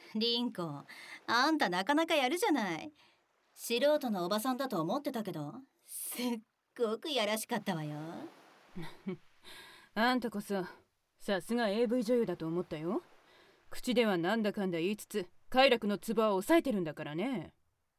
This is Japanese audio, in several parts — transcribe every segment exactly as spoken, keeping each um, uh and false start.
リンコ、あんたなかなかやるじゃない。素人のおばさんだと思ってたけど、すっごくやらしかったわよ。 あんたこそ、さすが エーブイ 女優だと思ったよ。口ではなんだかんだ言いつつ、快楽のツボは抑えてるんだからね。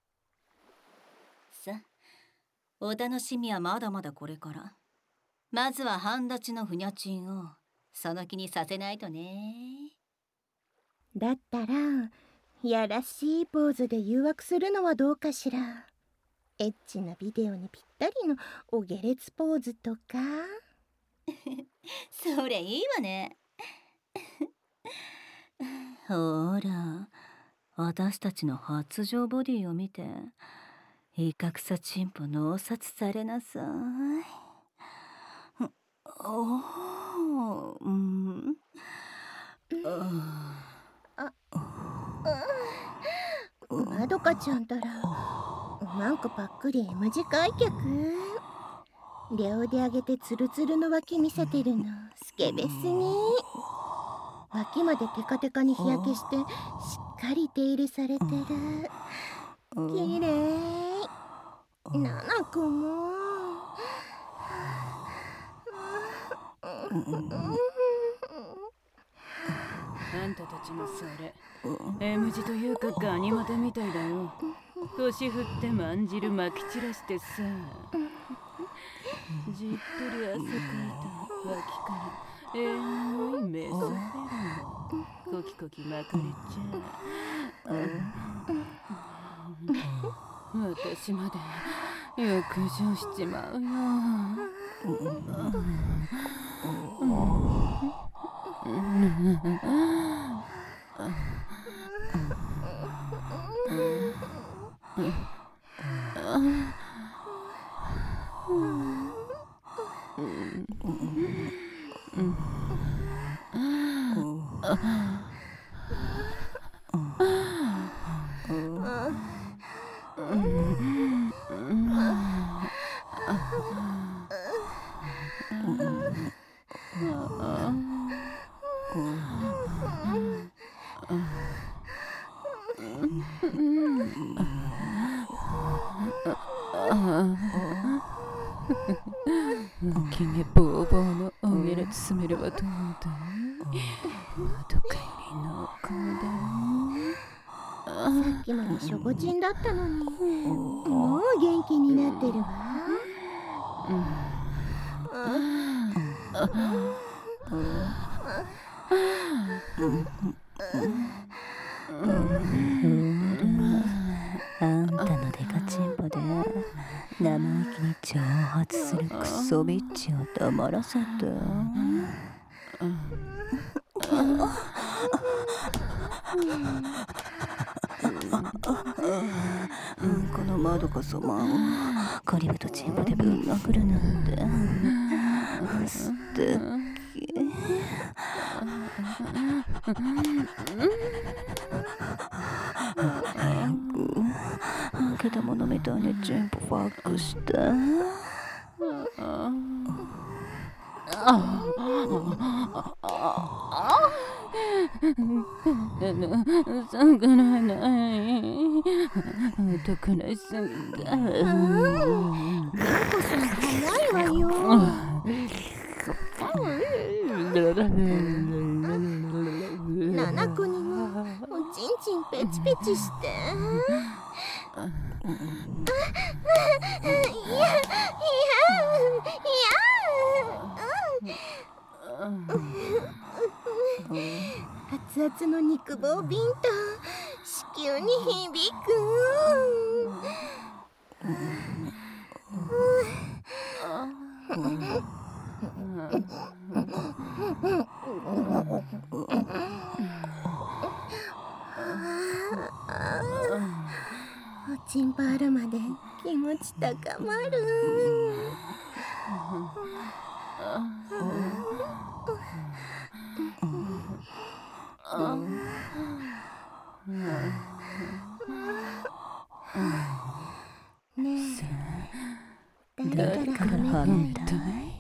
さ、お楽しみはまだまだこれから。まずは半立ちのふにゃちんをその気にさせないとね。 だったらやらしいポーズで誘惑するのはどうかしら。エッチなビデオにぴったりのお下劣ポーズとか。 それいいわね。ほら、私たちの発情ボディを見て、いかくさチンポ脳殺されなさい。おー、うん。 あ、まどかちゃんたらなんかパックリ M 字開脚。両腕上げてツルツルの脇見せてるのスケベすぎ。脇までテカテカに日焼けしてしっかり手入れされてる。きれい。ななこもあんたたちのそれ M 字というかガニ股みたいだよ。腰振ってまんじるまき散らしてさ、じっとり汗かいた脇からえぐいメスベルのコキコキまくれちゃう。私まで浴場しちまうよ。君ボーボーのおげれつめればどうだい。まどかより濃厚だよ。 さっきまでしょぼちんだったのにもう元気になってるわ。 あんたのデカチンポで生意気に挑発するクソビッチを黙らせて。このまどか様をコリブとチンポでぶん殴るなんて素敵。早くけたものみたいにチンポファックして。 そうくらない男らしさがまどかさん早いわよ。ななこにもおちんちんペチペチして。いやいやいや。熱々の肉棒ビンタ子宮に響く。おちんぱあるまで気持ち高まる。ねえ、誰からはめたい？